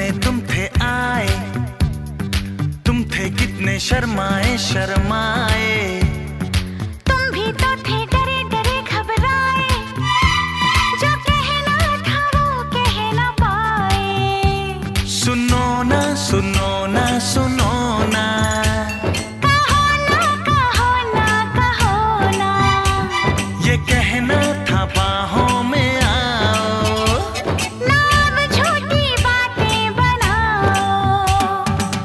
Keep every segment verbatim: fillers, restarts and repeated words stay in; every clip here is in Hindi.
मिलने तुम थे आए, तुम थे कितने शर्माए शर्माए। तुम भी तो थे डरे डरे घबराए, जो कहना था वो कह ना पाए। सुनो ना सुनो ना सुनो ना, कहो ना कहो ना कहो ना, ये कहना था बाहों में आओ, ना अब झूठी बातें बनाओ।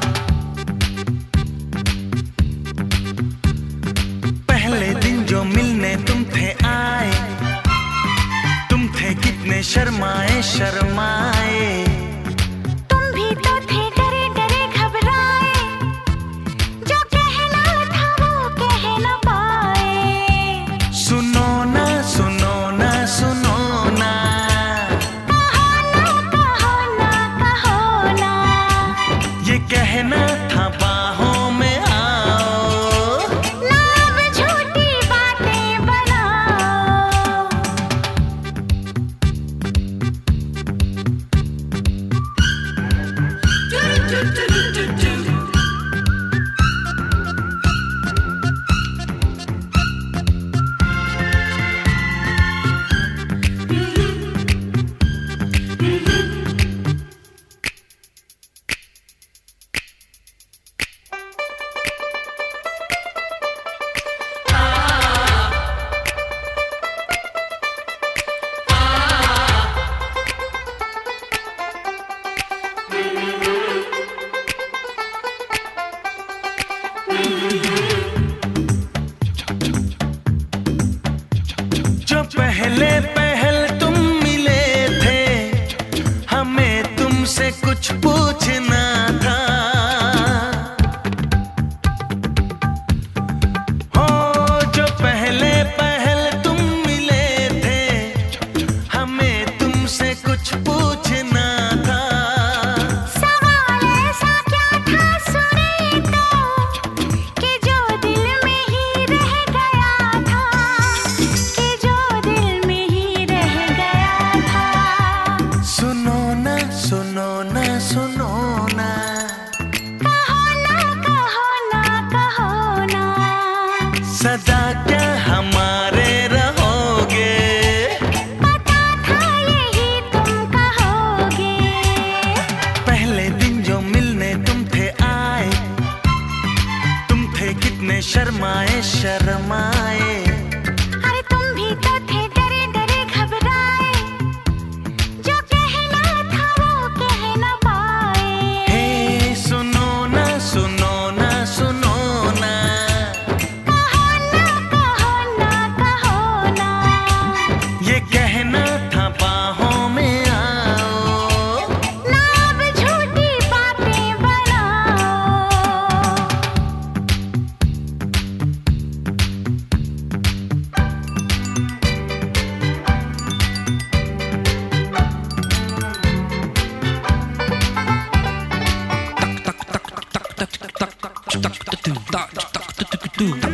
पहले दिन जो मिलने तुम थे आए, तुम थे कितने शर्माए शर्माए। तुम भी तो थे डरे डरे घबराए, जो कहना था वो कह ना पाए। सुनो ना सुनो ना सुनो ना, कहो ना कहो ना कहो ना, ये कहना था बाहों में आओ, ना अब झूठी बातें बनाओ। जो पहले पहल तुम मिले थे, हमें तुमसे कुछ पूछना था। हो जो पहले पहल तुम मिले थे, हमें तुमसे कुछ पूछना था। सवाल ऐसा क्या था सुने तो, कि जो दिल में ही रह गया था, कि जो दिल में ही रह गया था। सुनो ना सुनो ना सुनो ना, कहो ना कहो ना कहो ना, सदा क्या हमारे रहोगे, पता था यही तुम कहोगे। पहले दिन जो मिलने तुम थे आए, तुम थे कितने शर्माए शर्माए। अरे तुम भी तो थे डरे डरे घबराए, जो कहना था वो कह ना पाए। हे सुनो ना सुनो ना सुनो ना, कहो ना कहो ना कहो ना, ये कहना था बाहों में आओ, ना अब झूठी बातें बनाओ। tak tak tak tak tak tak tak tak tak tak tak tak tak tak